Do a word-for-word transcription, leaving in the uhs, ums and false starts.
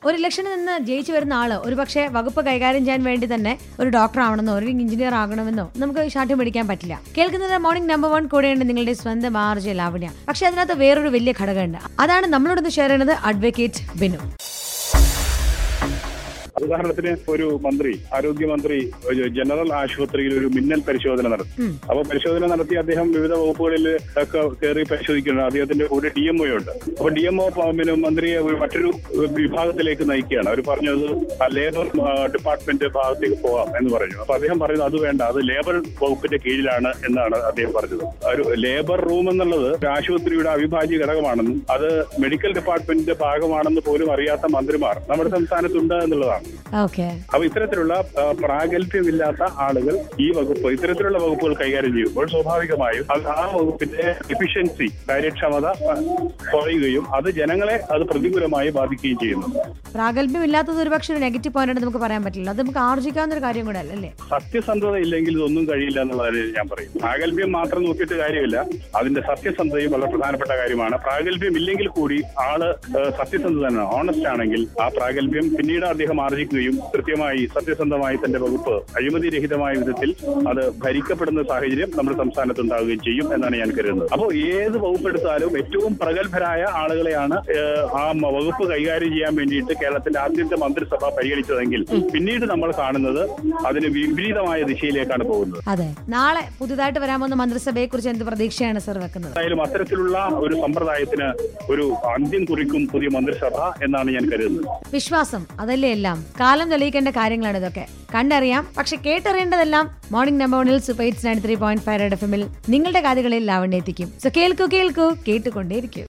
ഒരു ഇലക്ഷനിൽ നിന്ന് ജയിച്ചു വരുന്ന ആള് ഒരുപക്ഷെ വകുപ്പ് കൈകാര്യം ചെയ്യാൻ വേണ്ടി തന്നെ ഒരു ഡോക്ടർ ആവണമെന്നോ ഒരു എഞ്ചിനീയർ ആകണമെന്നോ നമുക്ക് ശാഠ്യം പിടിക്കാൻ പറ്റില്ല. കേൾക്കുന്നത് മോർണിംഗ് നമ്പർ വൺ കൂടെയുണ്ട് നിങ്ങളുടെ സ്വന്തം ആർ ജെ ലാവണ്യ. പക്ഷെ അതിനകത്ത് വേറൊരു വലിയ ഘടകമുണ്ട്. അതാണ് നമ്മളോടൊന്ന് ഷെയർ ചെയ്യുന്നത് അഡ്വക്കേറ്റ് ബിനു. ഉദാഹരണത്തിന് ഒരു മന്ത്രി ആരോഗ്യമന്ത്രി ജനറൽ ആശുപത്രിയിൽ ഒരു മിന്നൽ പരിശോധന നടത്തി. അപ്പൊ പരിശോധന നടത്തി അദ്ദേഹം വിവിധ വകുപ്പുകളിൽ ഒക്കെ കയറി പരിശോധിക്കുന്നുണ്ട്. അദ്ദേഹത്തിന്റെ കൂടെ ഡി എം ഒ ഉണ്ട്. അപ്പൊ ഡി എം ഒ പിന്നെ മന്ത്രിയെ ഒരു മറ്റൊരു വിഭാഗത്തിലേക്ക് നയിക്കുകയാണ്. അവർ പറഞ്ഞത് ലേബർ ഡിപ്പാർട്ട്മെന്റ് ഭാഗത്തേക്ക് പോകാം എന്ന് പറഞ്ഞു. അപ്പൊ അദ്ദേഹം പറയുന്നത് അത് വേണ്ട, അത് ലേബർ വകുപ്പിന്റെ കീഴിലാണ് എന്നാണ് അദ്ദേഹം പറഞ്ഞത്. ഒരു ലേബർ റൂം എന്നുള്ളത് ഒരു ആശുപത്രിയുടെ അവിഭാജ്യ ഘടകമാണെന്നും അത് മെഡിക്കൽ ഡിപ്പാർട്ട്മെന്റിന്റെ ഭാഗമാണെന്ന് പോലും അറിയാത്ത മന്ത്രിമാർ നമ്മുടെ സംസ്ഥാനത്തുണ്ട് എന്നുള്ളതാണ്. അപ്പൊ ഇത്തരത്തിലുള്ള പ്രാഗൽഭ്യമില്ലാത്ത ആളുകൾ ഈ വകുപ്പ് ഇത്തരത്തിലുള്ള വകുപ്പുകൾ കൈകാര്യം ചെയ്യുമ്പോൾ സ്വാഭാവികമായും അത് ആ വകുപ്പിന്റെ എഫിഷ്യൻസി കാര്യക്ഷമത കുറയുകയും അത് ജനങ്ങളെ അത് പ്രതികൂലമായി ബാധിക്കുകയും ചെയ്യുന്നു. പ്രാഗൽഭ്യമില്ലാത്തത് ഒരു പക്ഷേ ഒരു നെഗറ്റീവ് പോയിന്റ് നമുക്ക് പറയാൻ പറ്റില്ല. അത് നമുക്ക് ആർജിക്കാവുന്ന ഒരു കാര്യം കൂടെ അല്ലേ? സത്യസന്ധത ഇല്ലെങ്കിൽ ഇതൊന്നും കഴിയില്ല എന്നുള്ളതാണ് ഞാൻ പറയും. പ്രാഗൽഭ്യം മാത്രം നോക്കിയിട്ട് കാര്യമില്ല, അതിന്റെ സത്യസന്ധതയും വളരെ പ്രധാനപ്പെട്ട കാര്യമാണ്. പ്രാഗൽഭ്യം ഇല്ലെങ്കിൽ കൂടി ആള് സത്യസന്ധത ഓണസ്റ്റ് ആണെങ്കിൽ ആ പ്രാഗൽഭ്യം പിന്നീട് അദ്ദേഹം ആർജിക്കുകയും കൃത്യമായി സത്യസന്ധമായി തന്റെ വകുപ്പ് അഴിമതിരഹിതമായ വിധത്തിൽ അത് ഭരിക്കപ്പെടുന്ന സാഹചര്യം നമ്മുടെ സംസ്ഥാനത്ത് ഉണ്ടാവുകയും ചെയ്യും എന്നാണ് ഞാൻ കരുതുന്നത്. അപ്പോൾ ഏത് വകുപ്പെടുത്താലും ഏറ്റവും പ്രഗത്ഭരായ ആളുകളെയാണ് ആ വകുപ്പ് കൈകാര്യം ചെയ്യാൻ വേണ്ടിയിട്ട് കേരളത്തിന്റെ ആദ്യത്തെ മന്ത്രിസഭ പരിഗണിച്ചതെങ്കിൽ പിന്നീട് നമ്മൾ കാണുന്നത് അതിന് വിപരീതമായ ദിശയിലേക്കാണ് പോകുന്നത്. അതെ, നാളെ പുതുതായിട്ട് വരാൻ പോകുന്ന മന്ത്രിസഭയെ കുറിച്ച് എന്ത് പ്രതീക്ഷയാണ് സർ വെക്കുന്നത്? എന്തായാലും അത്തരത്തിലുള്ള ഒരു സമ്പ്രദായത്തിന് ഒരു അന്ത്യം കുറിക്കും പുതിയ മന്ത്രിസഭ എന്നാണ് ഞാൻ കരുതുന്നത്. വിശ്വാസം അതല്ലേ എല്ലാം. കാലം തെളിയിക്കേണ്ട കാര്യങ്ങളാണ് ഇതൊക്കെ. കണ്ടറിയാം, പക്ഷെ കേട്ടറിയേണ്ടതെല്ലാം മോർണിംഗ് നമ്പർ വണ്ണിൽ super hits ninety three point five red F എമ്മിൽ നിങ്ങളുടെ കാതുകളിൽ ലാവണ്യ എത്തിക്കും. സോ കേൾക്കൂ കേൾക്കൂ കേട്ടുകൊണ്ടേയിരിക്കും.